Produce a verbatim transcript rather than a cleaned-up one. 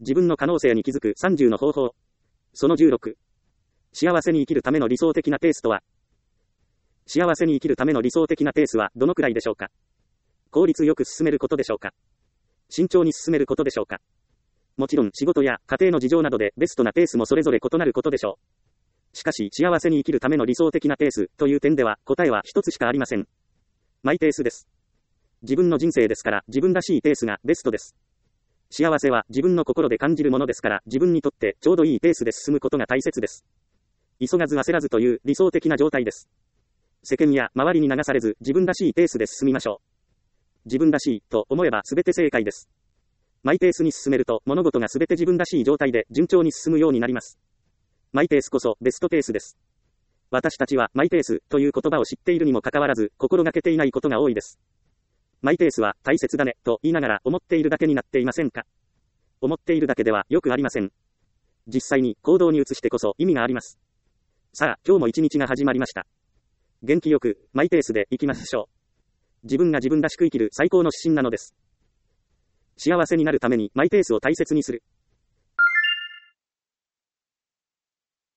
自分の可能性に気づくさんじゅうの方法。そのじゅうろく。幸せに生きるための理想的なペースとは。幸せに生きるための理想的なペースはどのくらいでしょうか。効率よく進めることでしょうか。慎重に進めることでしょうか。もちろん仕事や家庭の事情などでベストなペースもそれぞれ異なることでしょう。しかし幸せに生きるための理想的なペースという点では答えは一つしかありません。マイペースです。自分の人生ですから自分らしいペースがベストです。幸せは自分の心で感じるものですから自分にとってちょうどいいペースで進むことが大切です。急がず焦らずという理想的な状態です。世間や周りに流されず自分らしいペースで進みましょう。自分らしいと思えば全て正解です。マイペースに進めると物事が全て自分らしい状態で順調に進むようになります。マイペースこそベストペースです。私たちはマイペースという言葉を知っているにもかかわらず心がけていないことが多いです。マイペースは大切だねと言いながら思っているだけになっていませんか。思っているだけではよくありません。実際に行動に移してこそ意味があります。さあ、今日も一日が始まりました。元気よくマイペースで生きましょう。自分が自分らしく生きる最高の指針なのです。幸せになるためにマイペースを大切にする。